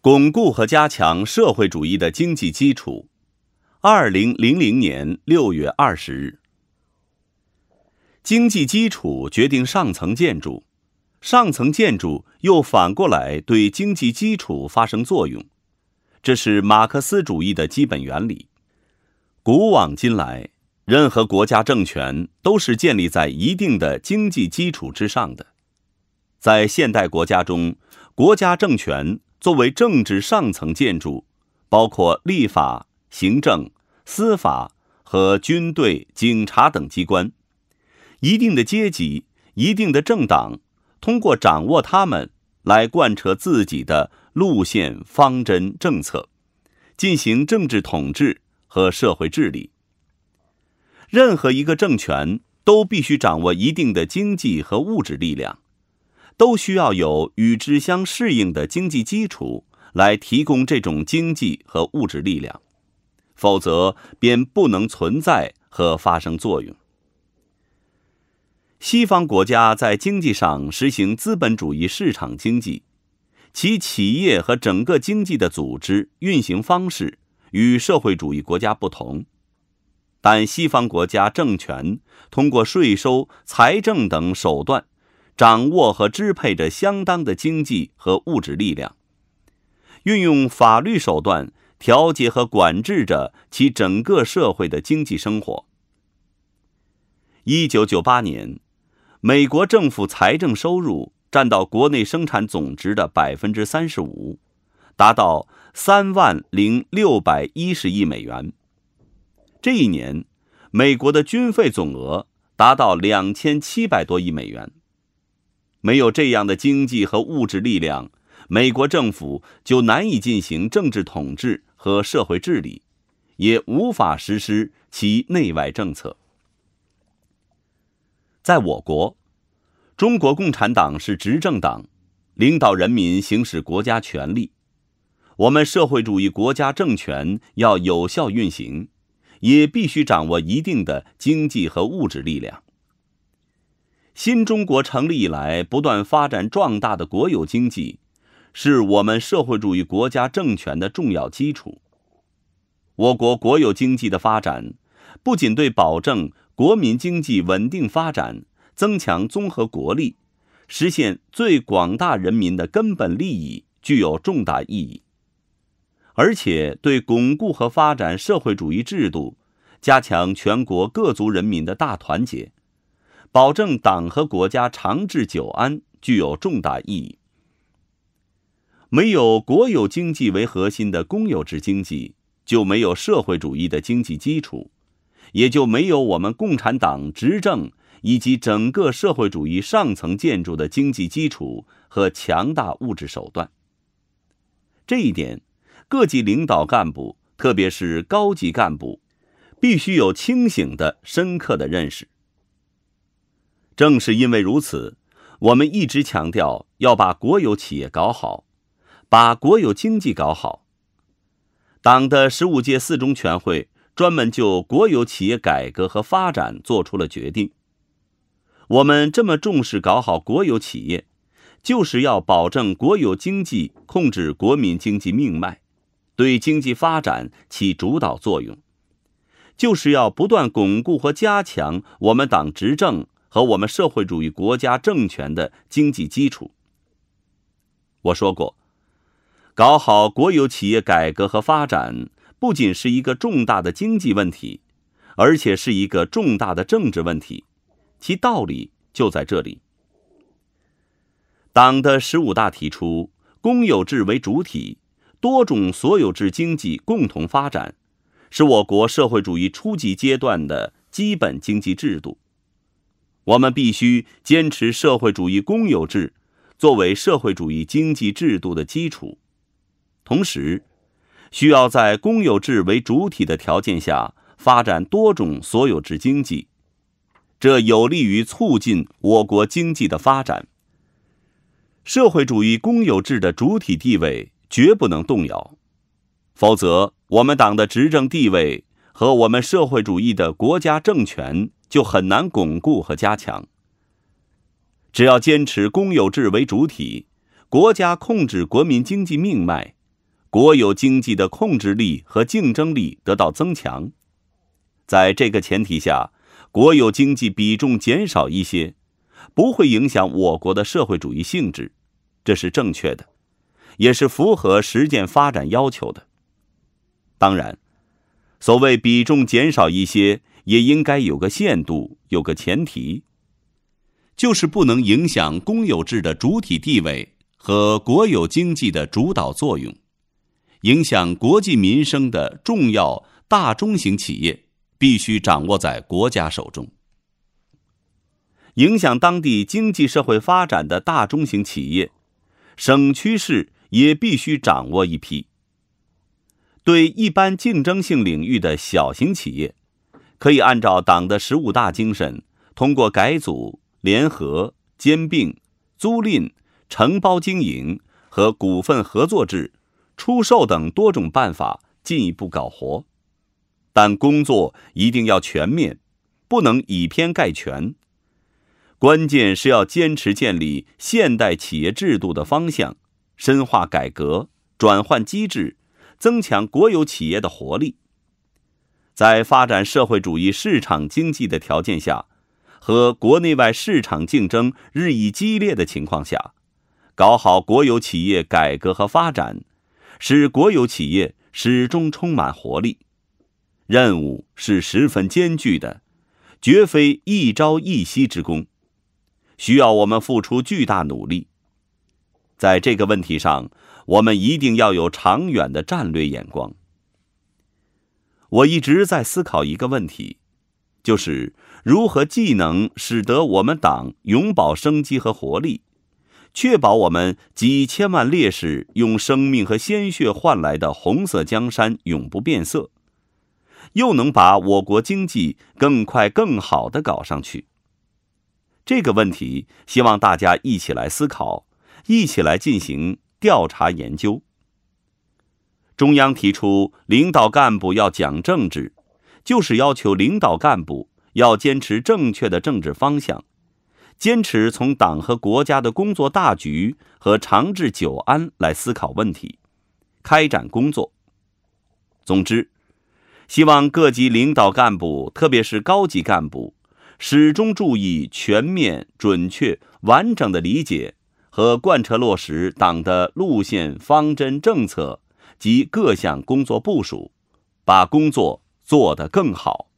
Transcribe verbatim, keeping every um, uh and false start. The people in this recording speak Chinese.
巩固和加强社会主义的经济基础。二零零零年六月二十日，经济基础决定上层建筑，上层建筑又反过来对经济基础发生作用，这是马克思主义的基本原理。古往今来，任何国家政权都是建立在一定的经济基础之上的。在现代国家中，国家政权作为政治上层建筑，包括立法、行政、司法和军队、警察等机关。一定的阶级、一定的政党，通过掌握它们来贯彻自己的路线、方针、政策，进行政治统治和社会治理。任何一个政权都必须掌握一定的经济和物质力量，都需要有与之相适应的经济基础来提供这种经济和物质力量，否则便不能存在和发生作用。西方国家在经济上实行资本主义市场经济，其企业和整个经济的组织运行方式与社会主义国家不同，但西方国家政权通过税收、财政等手段掌握和支配着相当的经济和物质力量，运用法律手段调节和管制着其整个社会的经济生活。一九九八年，美国政府财政收入占到国内生产总值的 百分之三十五， 达到三万零六百一十亿美元。这一年，美国的军费总额达到两千七百多亿美元。没有这样的经济和物质力量，美国政府就难以进行政治统治和社会治理，也无法实施其内外政策。在我国，中国共产党是执政党，领导人民行使国家权力。我们社会主义国家政权要有效运行，也必须掌握一定的经济和物质力量。新中国成立以来不断发展壮大的国有经济，是我们社会主义国家政权的重要基础。我国国有经济的发展，不仅对保证国民经济稳定发展、增强综合国力、实现最广大人民的根本利益具有重大意义，而且对巩固和发展社会主义制度、加强全国各族人民的大团结、保证党和国家长治久安具有重大意义。没有国有经济为核心的公有制经济，就没有社会主义的经济基础，也就没有我们共产党执政以及整个社会主义上层建筑的经济基础和强大物质手段。这一点，各级领导干部，特别是高级干部，必须有清醒的、深刻的认识。正是因为如此，我们一直强调要把国有企业搞好，把国有经济搞好。党的十五届四中全会专门就国有企业改革和发展做出了决定。我们这么重视搞好国有企业，就是要保证国有经济控制国民经济命脉，对经济发展起主导作用，就是要不断巩固和加强我们党执政和我们社会主义国家政权的经济基础。我说过，搞好国有企业改革和发展，不仅是一个重大的经济问题，而且是一个重大的政治问题，其道理就在这里。党的十五大提出，公有制为主体，多种所有制经济共同发展，是我国社会主义初级阶段的基本经济制度。我们必须坚持社会主义公有制作为社会主义经济制度的基础，同时需要在公有制为主体的条件下发展多种所有制经济，这有利于促进我国经济的发展。社会主义公有制的主体地位绝不能动摇，否则我们党的执政地位和我们社会主义的国家政权就很难巩固和加强。只要坚持公有制为主体，国家控制国民经济命脉， 国有经济的控制力和竞争力得到增强。在这个前提下，国有经济比重减少一些，不会影响我国的社会主义性质，这是正确的，也是符合实践发展要求的。当然，所谓比重减少一些，也应该有个限度，有个前提，就是不能影响公有制的主体地位和国有经济的主导作用，影响国计民生的重要大中型企业必须掌握在国家手中。影响当地经济社会发展的大中型企业，省区市也必须掌握一批。对一般竞争性领域的小型企业，可以按照党的十五大精神，通过改组、联合、兼并、租赁、承包经营和股份合作制、出售等多种办法进一步搞活。但工作一定要全面，不能以偏概全。关键是要坚持建立现代企业制度的方向，深化改革，转换机制，增强国有企业的活力。在发展社会主义市场经济的条件下，和国内外市场竞争日益激烈的情况下，搞好国有企业改革和发展，使国有企业始终充满活力。任务是十分艰巨的，绝非一朝一夕之功，需要我们付出巨大努力。在这个问题上，我们一定要有长远的战略眼光。我一直在思考一个问题，就是如何既能使得我们党永葆生机和活力，确保我们几千万烈士用生命和鲜血换来的红色江山永不变色，又能把我国经济更快更好地搞上去。这个问题，希望大家一起来思考，一起来进行调查研究。中央提出领导干部要讲政治，就是要求领导干部要坚持正确的政治方向，坚持从党和国家的工作大局和长治久安来思考问题，开展工作。总之，希望各级领导干部，特别是高级干部，始终注意全面、准确、完整的理解和贯彻落实党的路线、方针、政策及各项工作部署，把工作做得更好。